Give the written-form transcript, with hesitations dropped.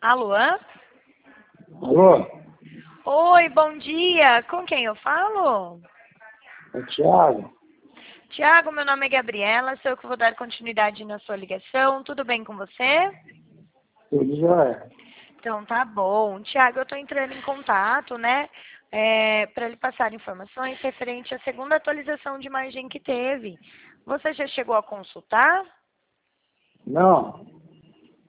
Alô? Alô? Oi, bom dia. Com quem eu falo? É Thiago? Tiago, meu nome é Gabriela, sou eu que vou dar continuidade na sua ligação. Tudo bem com você? Tudo jóia? Então tá bom. Tiago, eu estou entrando em contato, né? Para lhe passar informações referente à segunda atualização de margem que teve. Você já chegou a consultar? Não.